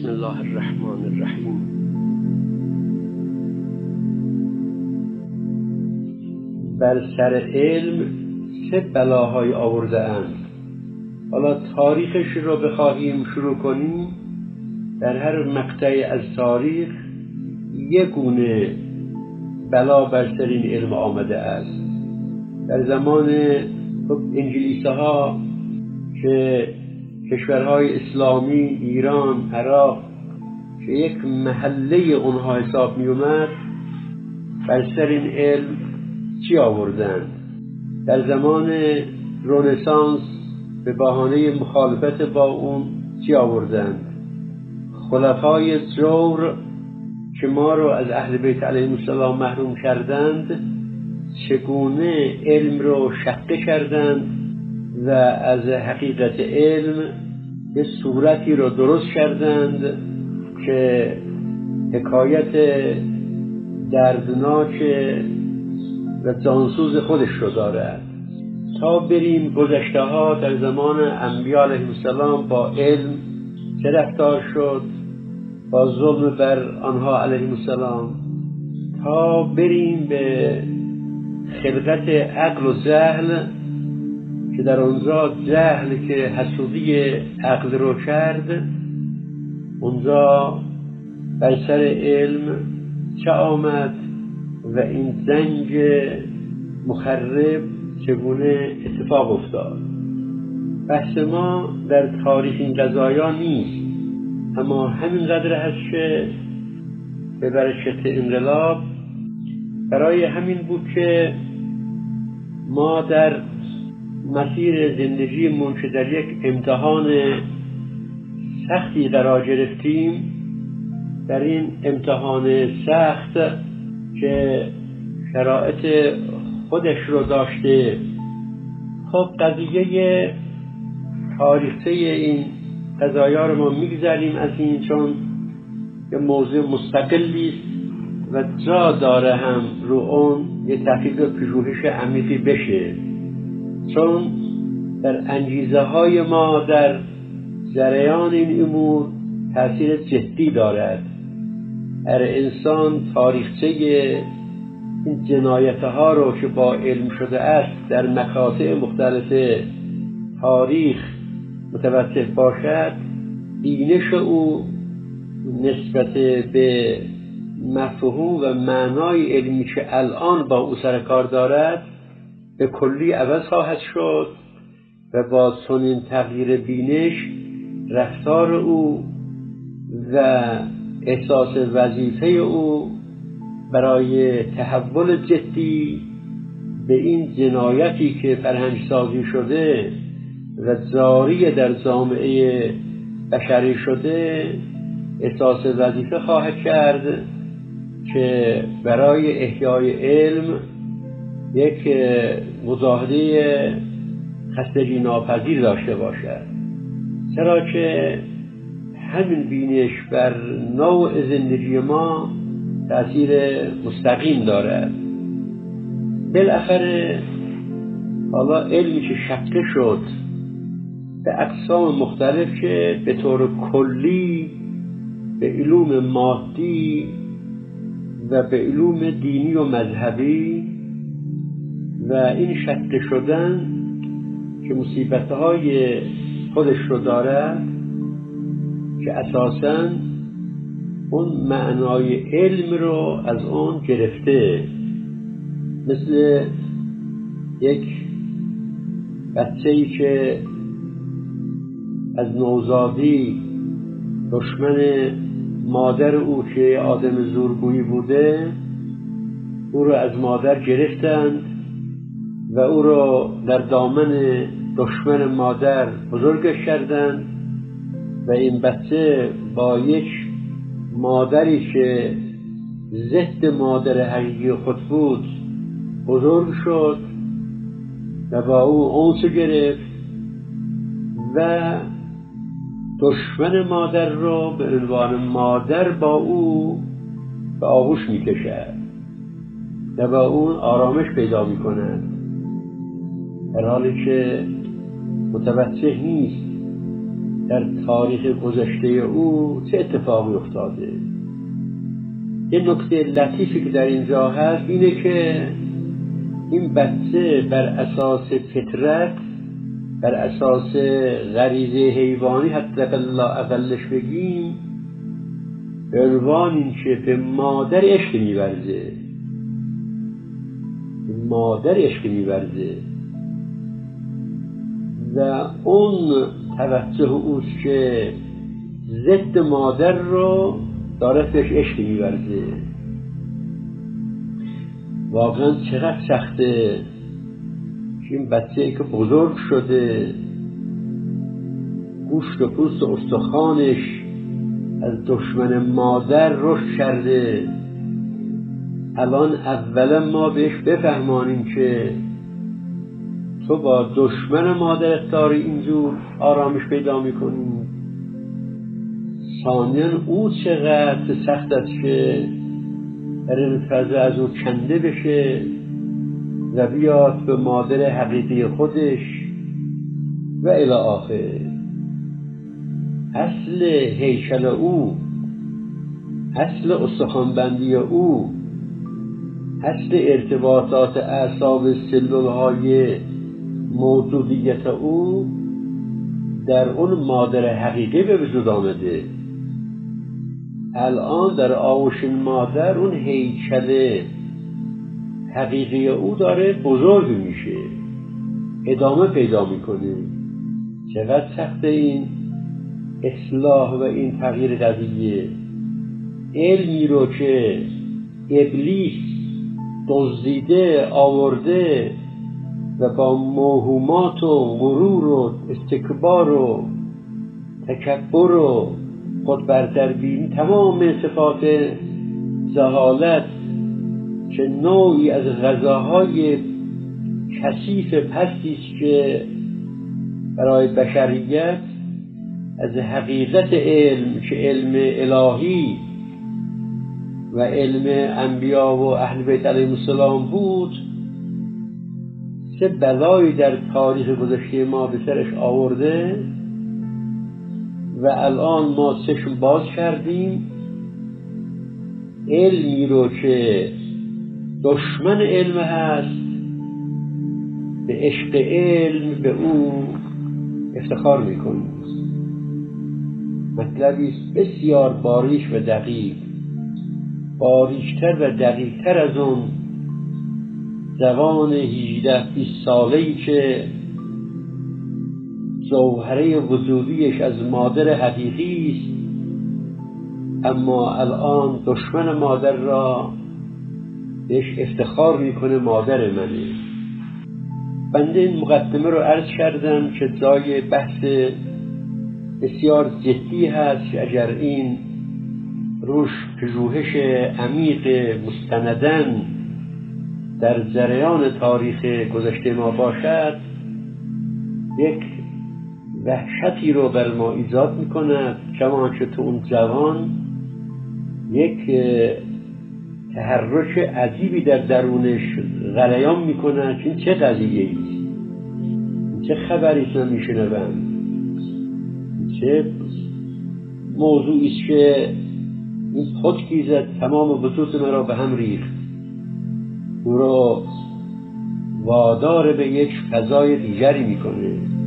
بسم الله الرحمن الرحیم. بر سر علم 3 بلاهای آورده اند. حالا تاریخش رو بخواهیم شروع کنیم، در هر مقطعی از تاریخ یک گونه بلا بر سر این علم آمده است. در زمان انگلیسی ها که کشورهای اسلامی، ایران، عراق که یک محله اونها حساب می اومد، بر سر این علم چی آوردند؟ در زمان رنسانس به بهانه مخالفت با اون چی آوردند؟ خلفای جور که ما رو از اهل بیت علیهم السلام محروم کردند، چگونه علم رو شقه کردند و از حقیقت علم یه صورتی رو درست کردند که حکایت دردناک و جانسوز خودش رو دارد. تا بریم گذشته ها در زمان انبیاء علیهم السلام با علم چه رفتار شد، با ظلم بر آنها علیهم السلام، تا بریم به خلقت عقل و جهل که در اونجا جهل که حسودی عقل رو کرد، اونجا بر سر علم چه آمد و این زنگ مخرب چگونه اتفاق افتاد. بحث ما در تاریخ این قضایا نیست، اما همینقدر هست که به برکت انقلاب برای همین بود که ما در مسیر زندگیمون که در یک امتحان سختی قرار گرفتیم، در این امتحان سخت که شرایط خودش رو داشته، خب قضیه تاریخچه این قضایا رو ما میگذاریم از این، چون یه موضوع مستقلی است و جا داره هم رو اون یه تحقیق و پژوهش عمیقی بشه، چون در انگیزه های ما در جریان این امور تأثیر جدی دارد. هر انسان تاریخچه این جنایت ها رو که با علم شده است در مقاطع مختلف تاریخ متوسط باشد، بینش او نسبت به مفهوم و معنای علمی که الان با او سر کار دارد به کلی عوض خواهد شد و با چنین تغییر بینش رفتار او و احساس وظیفه او برای تحول جدی به این جنایتی که فرهنگ سازی شده و جاری در جامعه بشری شده احساس وظیفه خواهد کرد که برای احیای علم یک مجاهده خستگی ناپذیر داشته باشد، چرا که همین بینش بر نوع زندگی ما تأثیر مستقیم دارد. بالاخره حالا علمی که شقه شد به اقسام مختلف که به طور کلی به علوم مادی و به علوم دینی و مذهبی، و این شقه شدن که مصیبت‌های خودش رو دارد که اساساً اون معنای علم رو از اون گرفته، مثل یک بچه‌ای که از نوزادی دشمن مادر او که آدم زورگویی بوده، او رو از مادر گرفتند و او رو در دامن دشمن مادر بزرگش کردند و این بچه با یک مادری که ضد مادر حقیقی خود بود بزرگ شد و با او انس گرفت و دشمن مادر رو به عنوان مادر با او به آغوش میکشد و با اون آرامش پیدا میکند، در حالی که متوجه نیست در تاریخ گذشته او چه اتفاقی افتاده. یه نکته لطیفی که در اینجا هست اینه که این بچه بر اساس فطرت، بر اساس غریزه حیوانی، حتی اقلش بگیم، به عنوان این که به مادر عشق می‌ورزه، به مادر عشق می‌ورزه و اون توجه اوست که ضد مادر رو داره بهش عشق می‌ورزه. واقعا چقدر سخته که این بچه‌ای که بزرگ شده، گوشت و پوست و استخوانش از دشمن مادر رشد کرده، الان اولا ما بهش بفهمانیم که تو با دشمن مادرت داری اینجور آرامش پیدا میکنی. ثانیاً او چقدر سخت است که در این فضا از او کنده بشه و بیاد به مادر حقیقی خودش و الی آخر. اصل هیکل او، اصل استخوانبندی او، اصل ارتباطات اعصاب سلولهای موجودیت او در اون مادر حقیقی به وجود آمده. الان در آغوش مادر اون هیکل حقیقی او داره بزرگ میشه، ادامه پیدا میکنه. چقدر سخته این اصلاح و این تغییر قضیه. علمی رو که ابلیس دزدیده آورده و با موهومات و غرور و استکبار و تکبر و خودبرتربینی، تمام صفات جهالت که نوعی از غذاهای کثیف پستی است که برای بشریت از حقیقت علم که علم الهی و علم انبیا و اهل بیت علیهم السلام بود، چه بلایی در تاریخ گذشته ما به سرش آورده و الان ما چشم باز کردیم. علمی رو که دشمن علم هست، به عشق علم به او افتخار میکنیم. مطلبی است بسیار باریک و دقیق، باریکتر و دقیقتر از اون جوان 18-20 ساله‌ای که جوهره وجودیش از مادر حقیقی است، اما الان دشمن مادر را بهش افتخار میکنه مادر منه. بنده این مقدمه رو عرض کردم که جای بحث بسیار جدی هست که اگر این روش پژوهش عمیق مستندن در جریان تاریخ گذشته ما باشد، یک وحشتی رو بر ما ایجاد میکند، کما که تو اون جوان یک تحرک عجیبی در درونش غلیان میکند که این چه قضیه ایست، چه خبری است من میشنوم، چه موضوعی است که این خودکی زد تمام وجود مرا به هم ریخت. او را وادار به یک فضای دیگری میکنه.